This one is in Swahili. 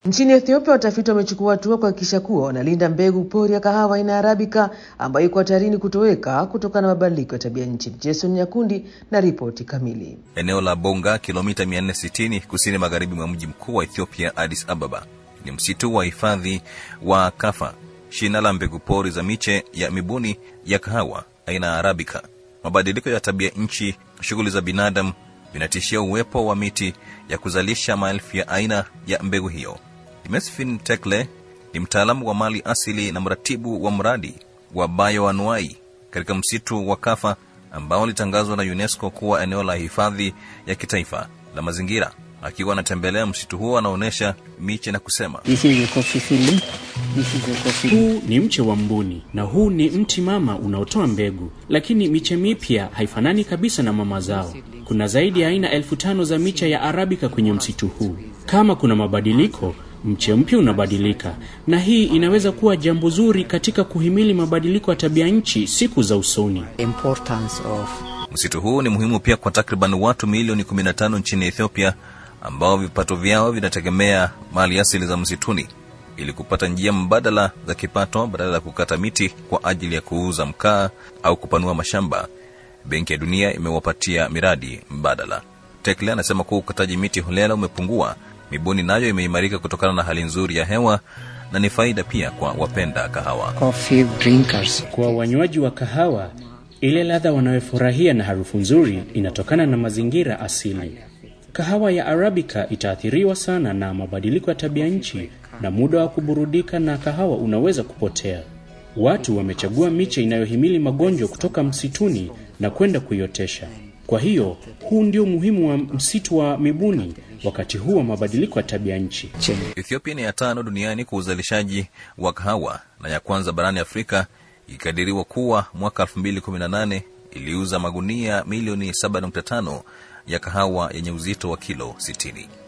Nchini Ethiopia, watafiti wamechukua hatua kuhakikisha kuwa wanalinda mbegu pori ya kahawa aina ya Arabica ambayo iko hatarini kutoweka kutokana na mabadiliko ya tabia nchi. Jason Nyakundi na ripoti kamili. Eneo la Bonga, kilomita 460 kusini magharibi mwa mji mkuu wa Ethiopia, Addis Ababa, ni msitu wa hifadhi wa Kafa, shina la mbegu pori za miche ya mibuni ya kahawa aina ya Arabica. Mabadiliko ya tabia nchi, shughuli za binadamu vinatishia uwepo wa miti ya kuzalisha maelfu ya aina ya mbegu hiyo. Mesfin Tekle ni mtaalamu wa mali asili na mratibu wa mradi wa bioanuai katika msitu wa Kafa ambao litangazwa na UNESCO kuwa eneo la hifadhi ya kitaifa la mazingira. Akiwa anatembelea msitu huo, anaonesha miche na kusema, huu ni mche wa mbuni na huu ni mti mama unaotoa mbegu, lakini miche mipya haifanani kabisa na mama zao. Kuna zaidi ya aina 1500 za miche ya Arabica kwenye msitu huu. Kama kuna mabadiliko, mche mpya unabadilika, na hii inaweza kuwa jambo zuri katika kuhimili mabadiliko ya tabia nchi siku za usoni. Msitu huu ni muhimu pia kwa takriban watu milioni 15 nchini Ethiopia ambao vipato vyao vinategemea mali asili za msituni ili kupata njia mbadala za kipato badala ya kukata miti kwa ajili ya kuuza mkaa au kupanua mashamba. Benki ya Dunia imewapatia miradi mbadala. Tekle anasema kuwa ukataji miti holela umepungua, mibuni nayo imeimarika kutokana na hali nzuri ya hewa na ni faida pia kwa wapenda kahawa. Coffee drinkers. Kwa wanywaji wa kahawa, ile ladha wanayofurahia na harufu nzuri inatokana na mazingira asili. Kahawa ya Arabica itaathiriwa sana na mabadiliko ya tabia nchi na muda wa kuburudika na kahawa unaweza kupotea. Watu wamechagua miche inayohimili magonjwa kutoka msituni na kwenda kuiotesha. Kwa hiyo, huu ndio muhimu wa msitu wa mibuni wakati huu wa mabadiliko ya tabia nchi. Ethiopia ni ya 5 duniani kwa uzalishaji wa kahawa na ya kwanza barani Afrika, ikadiriwa kuwa mwaka 2018 iliuza magunia milioni 7.5 ya kahawa yenye uzito wa kilo 60.